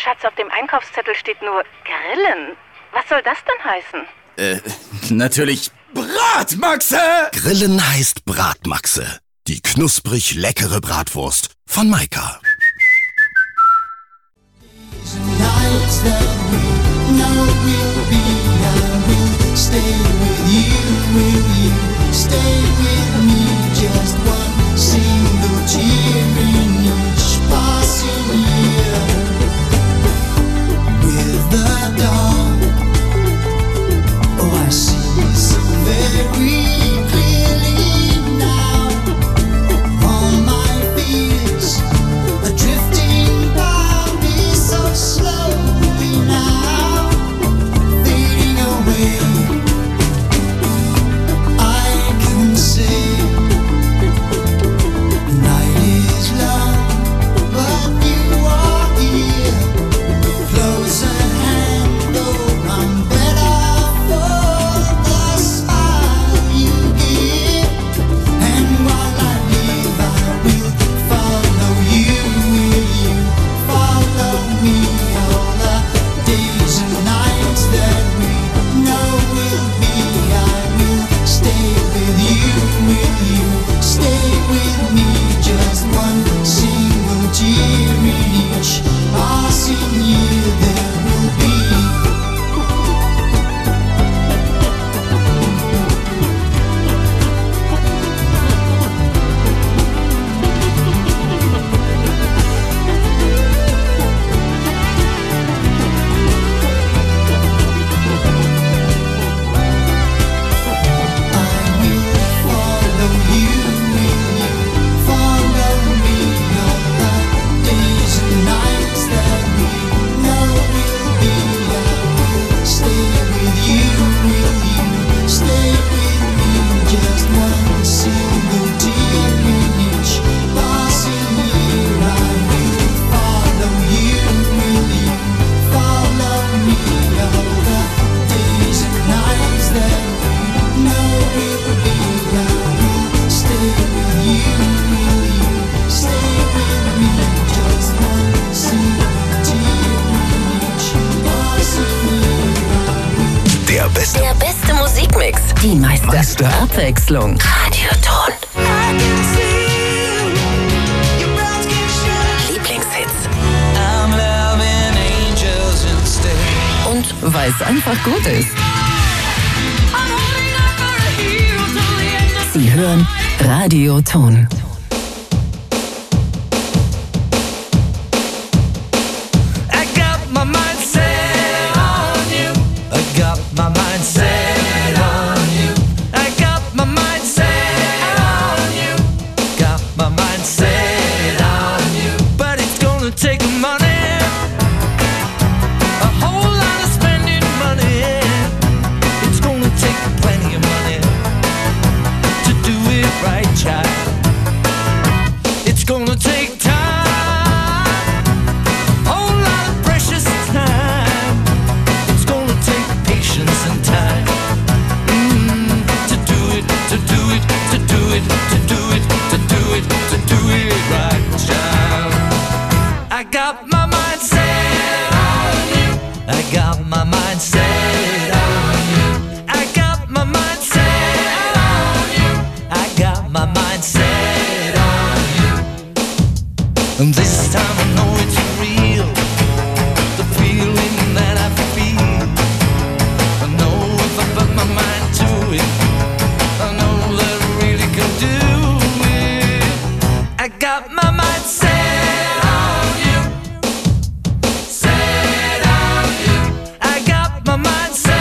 Schatz, auf dem Einkaufszettel steht nur Grillen. Was soll das denn heißen? Natürlich Bratmaxe! Grillen heißt Bratmaxe. Die knusprig leckere Bratwurst von Maika. Der beste Musikmix. Die meiste Abwechslung. Radioton. Lieblingshits. Und weil es einfach gut ist. Sie hören Radioton. And this time I know it's real, the feeling that I feel. I know if I put my mind to it, I know that I really can do it. I got my mind set on you, set on you. I got my mind set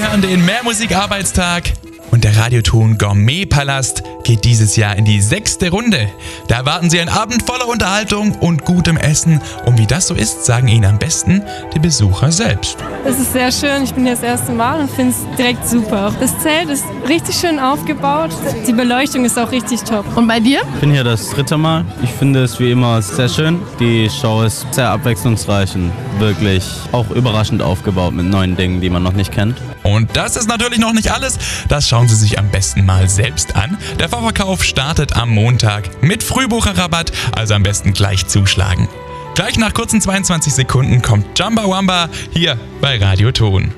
hören den Mehrmusik-Arbeitstag. Und der Radioton Gourmet-Palast geht dieses Jahr in die 6. Runde. Da erwarten Sie einen Abend voller Unterhaltung und gutem Essen. Und wie das so ist, sagen Ihnen am besten die Besucher selbst. Es ist sehr schön. Ich bin hier das erste Mal und finde es direkt super. Das Zelt ist richtig schön aufgebaut. Die Beleuchtung ist auch richtig top. Und bei dir? Ich bin hier das 3. Mal. Ich finde es wie immer sehr schön. Die Show ist sehr abwechslungsreich und wirklich auch überraschend aufgebaut mit neuen Dingen, die man noch nicht kennt. Und das ist natürlich noch nicht alles. Das schauen Sie sich am besten mal selbst an. Der Vorverkauf startet am Montag mit Frühbucherrabatt, also am besten gleich zuschlagen. Gleich nach kurzen 22 Sekunden kommt Jamba Wamba hier bei Radioton.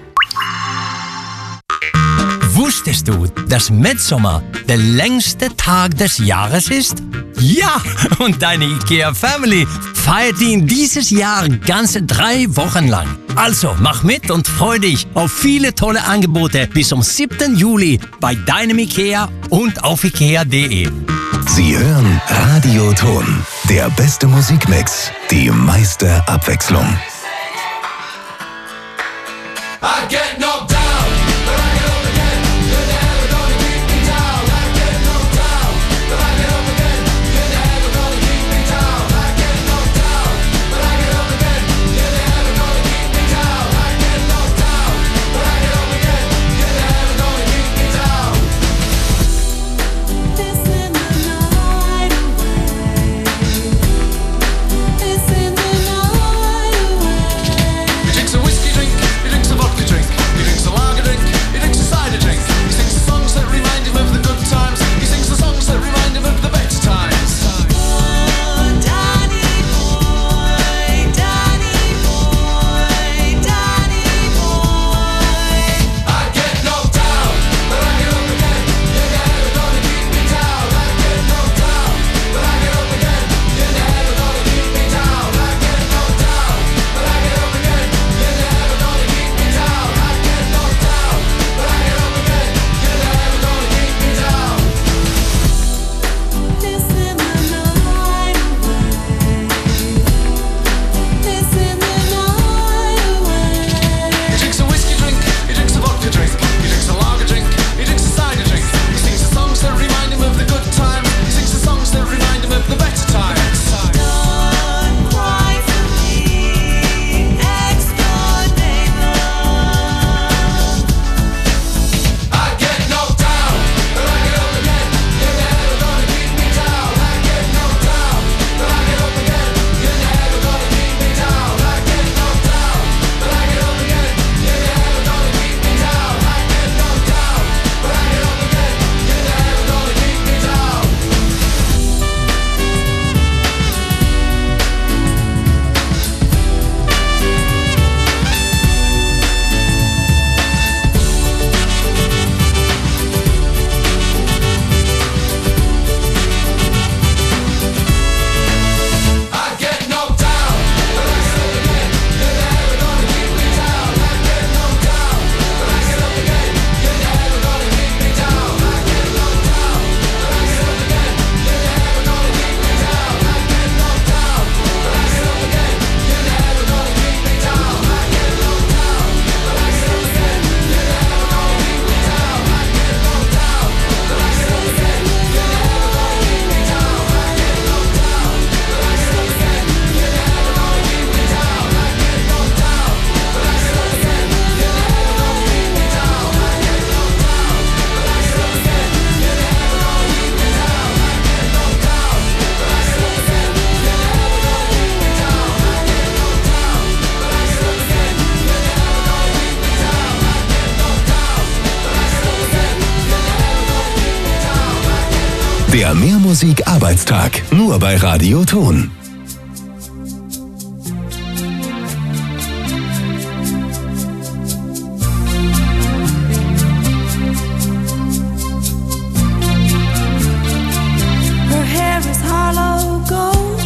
Wusstest du, dass Mitsommer der längste Tag des Jahres ist? Ja, und deine IKEA-Family feiert ihn dieses Jahr ganze 3 Wochen lang. Also mach mit und freu dich auf viele tolle Angebote bis zum 7. Juli bei deinem IKEA und auf ikea.de. Sie hören Radioton, der beste Musikmix, die meiste Abwechslung. I get knocked down, but I get up again. You're never gonna keep me down. I get knocked down, but I get up again. You're never gonna keep me down. I get knocked down, but I get up again. You're never gonna keep me down. I get knocked down, but I get up again. You're never gonna keep me down. It's in the night away. It's in the night away. He drinks a whiskey drink, he drinks a vodka drink. He drinks a lager drink, he drinks a cider drink. He sings the songs that remind him of the good times. He sings the songs that remind him of the better times. Oh, Danny boy, Danny boy, Danny boy. I get knocked down, but I get up again. You're never gonna keep me down. I get knocked down, but I get up again. You're never gonna keep me down. I get knocked down, but I get up again. You're never gonna keep me down. I get knocked down, but I get up again. You're never gonna keep me down. It's in the night away. It's in the night away. He drinks a whiskey drink, he drinks a vodka drink, he drinks a lager drink, he drinks a cider drink. He sings the songs that remind him of the good times. He sings the songs that remind him of the better times. Don't cry for me, ex-Gordana. I get knocked down, but I get up again. You're never gonna keep me down. I get knocked down, but I get up again. You're never gonna keep me down. I get knocked down, but I get up again. You're never gonna keep me down. I get knocked down, but I get up again. You're never gonna keep me down. I get knocked down, but I get up again. You're never gonna keep me down. I get knocked down, but I get up again. You're never gonna keep me down. I get knocked down, but I get up again. You're never gonna keep me down. I get knocked down, but I get up again. You're never gonna keep me down. I get knocked down, but I get up again. You're never gonna keep me down. I get knocked down, but I get up again. You're never gonna keep me down. I get knocked down, but I get up again. You're never gonna keep me down. I get knocked down, but I get up again. You're never gonna keep me down. I get knocked down, but I get up again. You're never gonna keep me down. I get knocked down, but I get up again. You're never gonna keep me down. I get knocked down, but I get up again. You're never gonna keep me down. I get knocked down, but I get up again. You're never gonna keep me down. I get knocked Der Mehrmusik-Arbeitstag nur bei Radioton. Her hair is hollow gold,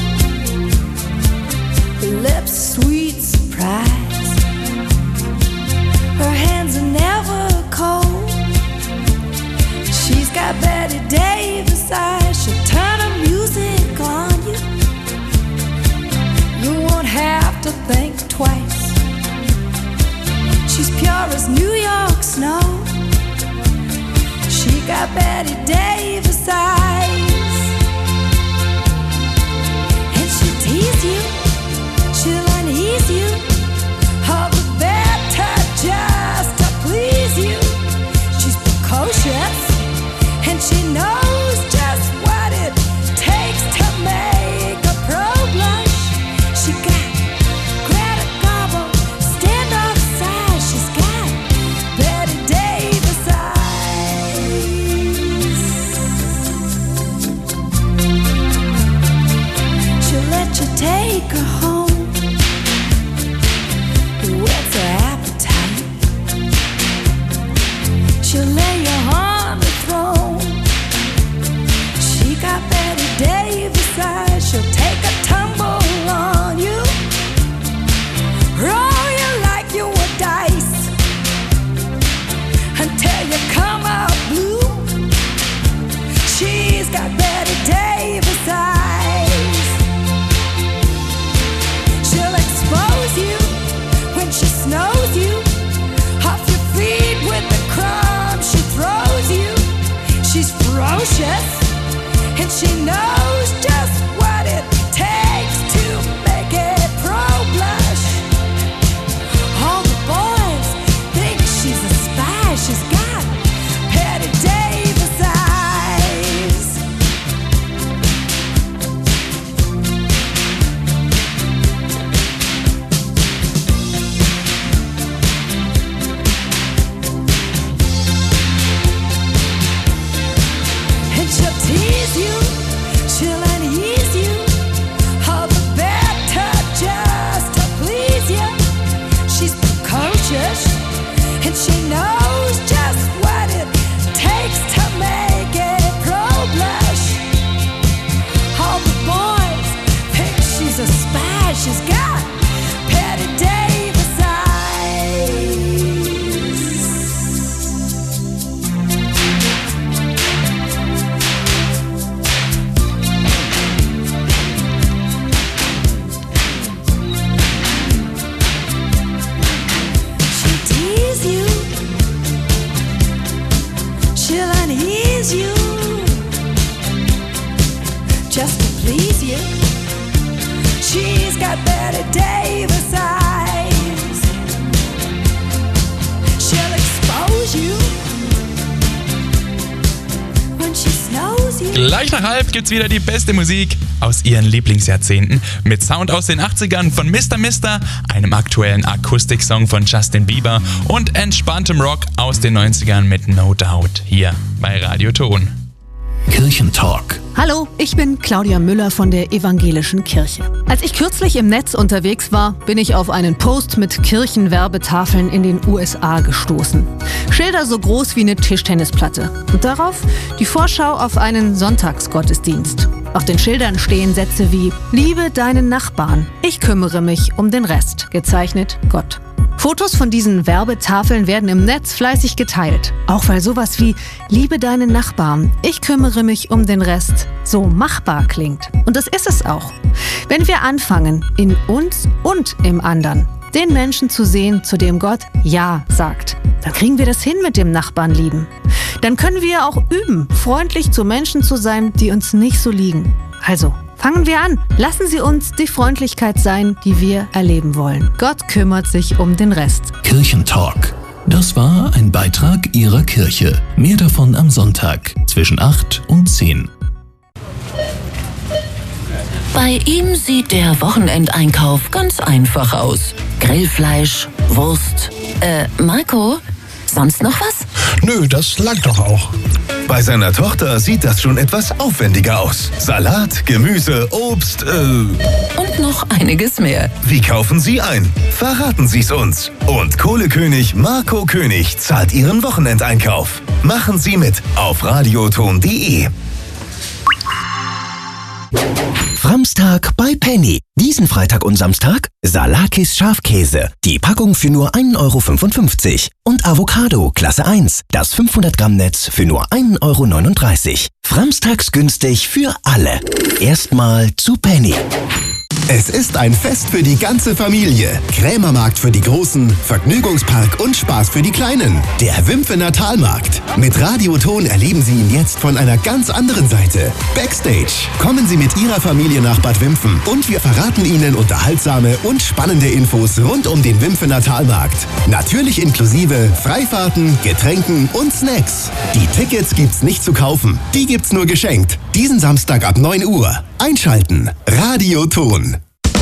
her lips sweet surprise. Her hands are never cold. She's got Betty Davis eyes. She'll turn her music on you. take her home with her appetite. She'll lay you on the throne. She got Betty Davis eyes. She'll take a tumble on you, roll you like you were dice until you come out blue. She's got Betty Davis eyes. She'll expose you when she snows you off your feet with the crumbs she throws you. She's ferocious and she knows just what it takes to make it pro-blush. All the boys think she's a spy. She's got Betty Davis eyes. And she'll tease you, she'll unease you, all the better just to please you. She's precocious, and she knows just what it takes to make it pro-blush. All the boys think she's a spy. She's got Betty Davis eyes. She'll tease you, she'll unease you, just to please you. She's got Betty Davis eyes. She'll expose you when she snows you. Gleich nach halb gibt's wieder die beste Musik aus ihren Lieblingsjahrzehnten mit Sound aus den 80ern von Mr. Mister, einem aktuellen Akustiksong von Justin Bieber und entspanntem Rock aus den 90ern mit No Doubt hier bei Radio Ton. Kirchentalk. Hallo, ich bin Claudia Müller von der Evangelischen Kirche. Als ich kürzlich im Netz unterwegs war, bin ich auf einen Post mit Kirchenwerbetafeln in den USA gestoßen. Schilder so groß wie eine Tischtennisplatte. Und darauf die Vorschau auf einen Sonntagsgottesdienst. Auf den Schildern stehen Sätze wie: Liebe deinen Nachbarn, ich kümmere mich um den Rest. Gezeichnet Gott. Fotos von diesen Werbetafeln werden im Netz fleißig geteilt. Auch weil sowas wie Liebe deinen Nachbarn, ich kümmere mich um den Rest so machbar klingt. Und das ist es auch. Wenn wir anfangen, in uns und im anderen den Menschen zu sehen, zu dem Gott Ja sagt, dann kriegen wir das hin mit dem Nachbarn lieben. Dann können wir auch üben, freundlich zu Menschen zu sein, die uns nicht so liegen. Also, fangen wir an. Lassen Sie uns die Freundlichkeit sein, die wir erleben wollen. Gott kümmert sich um den Rest. Kirchentalk. Das war ein Beitrag Ihrer Kirche. Mehr davon am Sonntag zwischen 8 und 10. Bei ihm sieht der Wochenendeinkauf ganz einfach aus. Grillfleisch, Wurst. Marco, sonst noch was? Nö, das langt doch auch. Bei seiner Tochter sieht das schon etwas aufwendiger aus. Salat, Gemüse, Obst, Und noch einiges mehr. Wie kaufen Sie ein? Verraten Sie's uns. Und Kohlekönig Marco König zahlt Ihren Wochenendeinkauf. Machen Sie mit auf radioton.de. Framstag bei Penny. Diesen Freitag und Samstag Salakis Schafkäse. Die Packung für nur 1,55 €. Und Avocado Klasse 1. Das 500 Gramm Netz für nur 1,39 €. Framstags günstig für alle. Erstmal zu Penny. Es ist ein Fest für die ganze Familie. Krämermarkt für die Großen, Vergnügungspark und Spaß für die Kleinen. Der Wimpfener Talmarkt. Mit Radioton erleben Sie ihn jetzt von einer ganz anderen Seite. Backstage. Kommen Sie mit Ihrer Familie nach Bad Wimpfen und wir verraten Ihnen unterhaltsame und spannende Infos rund um den Wimpfener Talmarkt. Natürlich inklusive Freifahrten, Getränken und Snacks. Die Tickets gibt's nicht zu kaufen. Die gibt's nur geschenkt. Diesen Samstag ab 9 Uhr. Einschalten. Radioton.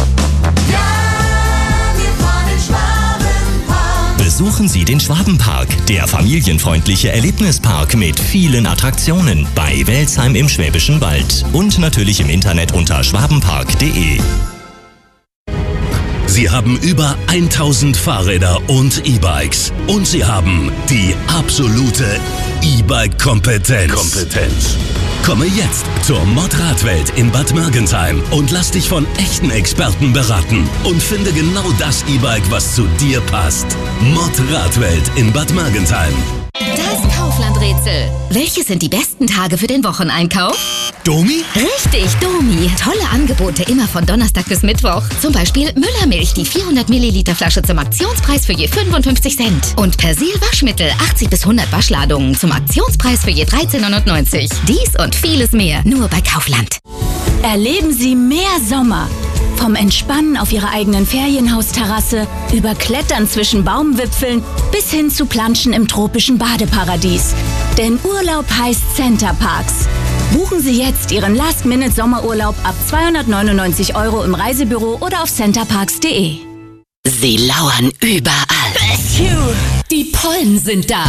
Besuchen Sie den Schwabenpark, der familienfreundliche Erlebnispark mit vielen Attraktionen bei Welzheim im Schwäbischen Wald und natürlich im Internet unter schwabenpark.de. Sie haben über 1000 Fahrräder und E-Bikes. Und sie haben die absolute E-Bike-Kompetenz. Komme jetzt zur Mod-Radwelt in Bad Mergentheim und lass dich von echten Experten beraten. Und finde genau das E-Bike, was zu dir passt. Mod-Radwelt in Bad Mergentheim. Das Kaufland-Rätsel. Welche sind die besten Tage für den Wocheneinkauf? Domi? Richtig, Domi. Tolle Angebote immer von Donnerstag bis Mittwoch. Zum Beispiel Müllermilch, die 400 Milliliter Flasche zum Aktionspreis für je 55 Cent. Und Persil Waschmittel, 80 bis 100 Waschladungen zum Aktionspreis für je 13,99. Dies und vieles mehr nur bei Kaufland. Erleben Sie mehr Sommer. Vom Entspannen auf Ihrer eigenen Ferienhausterrasse, über Klettern zwischen Baumwipfeln bis hin zu Planschen im tropischen Badeparadies. Denn Urlaub heißt Centerparks. Buchen Sie jetzt Ihren Last-Minute-Sommerurlaub ab 299 € im Reisebüro oder auf centerparks.de. Sie lauern überall. Die Pollen sind da.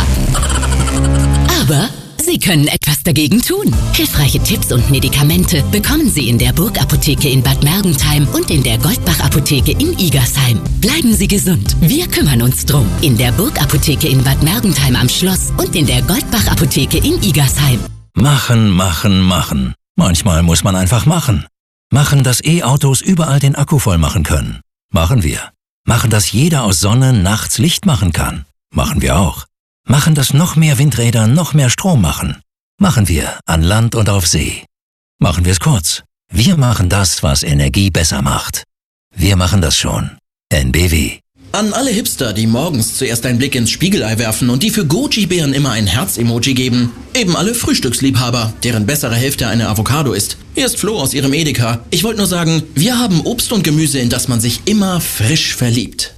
Aber Sie können etwas dagegen tun. Hilfreiche Tipps und Medikamente bekommen Sie in der Burg-Apotheke in Bad Mergentheim und in der Goldbach-Apotheke in Igersheim. Bleiben Sie gesund. Wir kümmern uns drum. In der Burg-Apotheke in Bad Mergentheim am Schloss und in der Goldbach-Apotheke in Igersheim. Machen. Manchmal muss man einfach machen. Machen, dass E-Autos überall den Akku voll machen können. Machen wir. Machen, dass jeder aus Sonne nachts Licht machen kann. Machen wir auch. Machen, dass noch mehr Windräder noch mehr Strom machen. Machen wir an Land und auf See. Machen wir es kurz. Wir machen das, was Energie besser macht. Wir machen das schon. NBW. An alle Hipster, die morgens zuerst einen Blick ins Spiegelei werfen und die für Goji-Bären immer ein Herz-Emoji geben. Eben alle Frühstücksliebhaber, deren bessere Hälfte eine Avocado ist. Hier ist Flo aus ihrem Edeka. Ich wollte nur sagen, wir haben Obst und Gemüse, in das man sich immer frisch verliebt.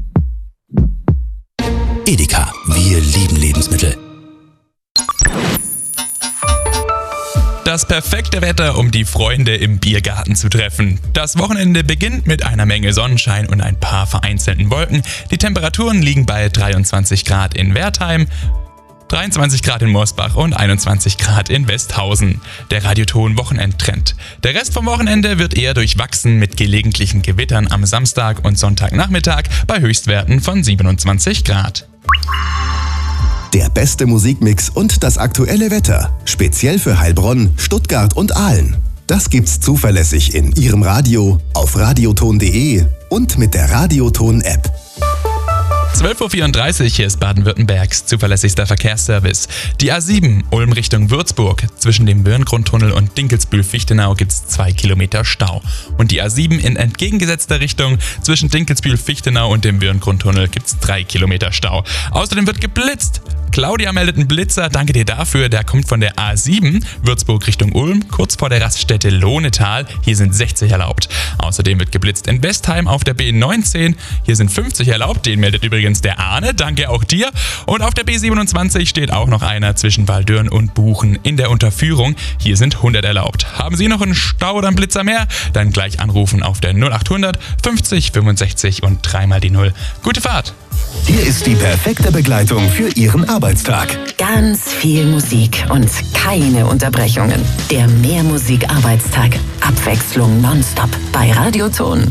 Edeka, wir lieben Lebensmittel. Das perfekte Wetter, um die Freunde im Biergarten zu treffen. Das Wochenende beginnt mit einer Menge Sonnenschein und ein paar vereinzelten Wolken. Die Temperaturen liegen bei 23 Grad in Wertheim, 23 Grad in Morsbach und 21 Grad in Westhausen. Der Radioton Wochenendtrend. Der Rest vom Wochenende wird eher durchwachsen mit gelegentlichen Gewittern am Samstag und Sonntagnachmittag bei Höchstwerten von 27 Grad. Der beste Musikmix und das aktuelle Wetter. Speziell für Heilbronn, Stuttgart und Aalen. Das gibt's zuverlässig in Ihrem Radio, auf radioton.de und mit der Radioton-App. 12.34 Uhr, hier ist Baden-Württembergs zuverlässigster Verkehrsservice. Die A7 Ulm Richtung Würzburg. Zwischen dem Birngrundtunnel und Dinkelsbühl-Fichtenau gibt es 2 Kilometer Stau. Und die A7 in entgegengesetzter Richtung. Zwischen Dinkelsbühl-Fichtenau und dem Birngrundtunnel gibt es 3 Kilometer Stau. Außerdem wird geblitzt. Claudia meldet einen Blitzer, danke dir dafür. Der kommt von der A7 Würzburg Richtung Ulm, kurz vor der Raststätte Lohnetal. Hier sind 60 erlaubt. Außerdem wird geblitzt in Westheim auf der B19. Hier sind 50 erlaubt. Den meldet übrigens der Arne, danke auch dir. Und auf der B27 steht auch noch einer zwischen Waldürn und Buchen in der Unterführung. Hier sind 100 erlaubt. Haben Sie noch einen Stau oder einen Blitzer mehr? Dann gleich anrufen auf der 0800 50 65 und 3 mal die 0. Gute Fahrt! Hier ist die perfekte Begleitung für Ihren Arbeitstag. Ganz viel Musik und keine Unterbrechungen. Der Mehrmusik-Arbeitstag. Abwechslung nonstop bei Radioton.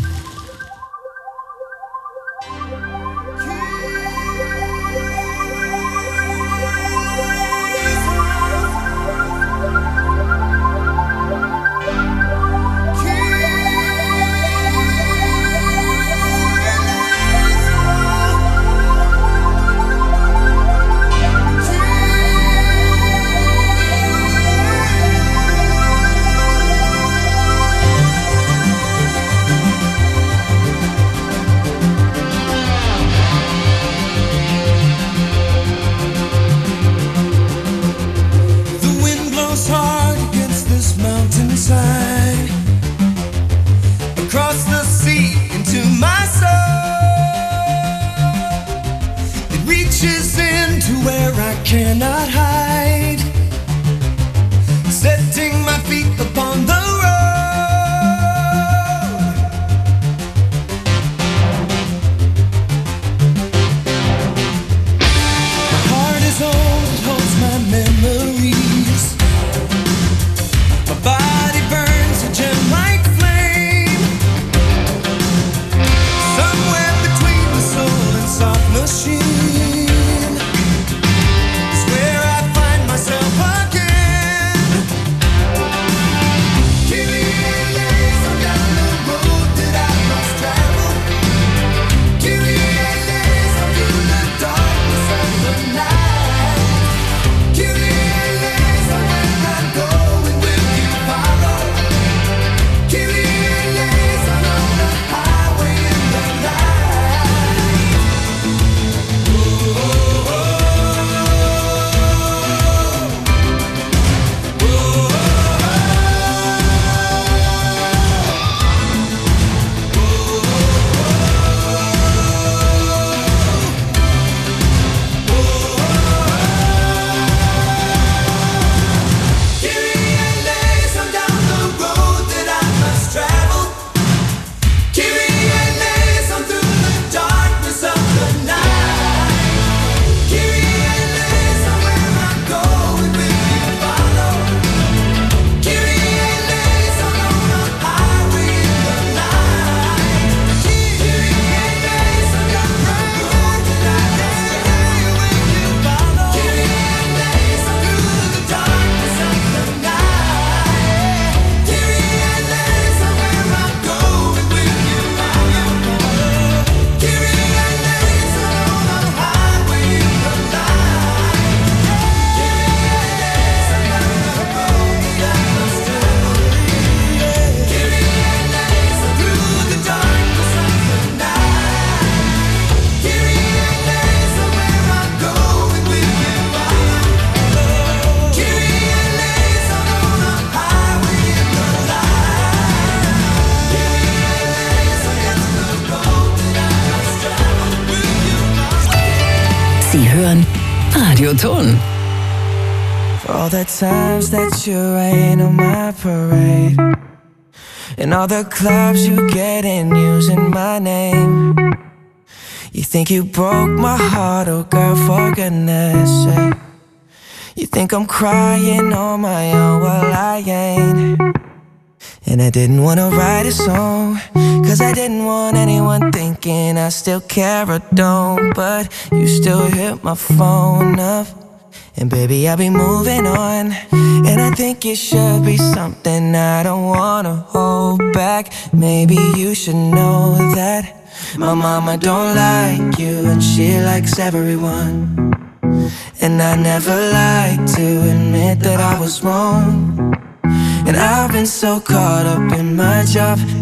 Cannot hide, setting my feet upon the road. My heart is old, it holds my memories. My body burns a gem like flame. So Sie hören Radioton. For all the times that you rain on my parade, and all the clubs you get in using my name. You think you broke my heart, oh girl, for goodness sake. You think I'm crying on my own, well I ain't. And I didn't wanna write a song, cause I didn't want anyone thinking I still care or don't. But you still hit my phone up, and baby I'll be moving on. And I think it should be something I don't wanna hold back. Maybe you should know that my mama don't like you, and she likes everyone. And I never like to admit that I was wrong. And I've been so caught up in my job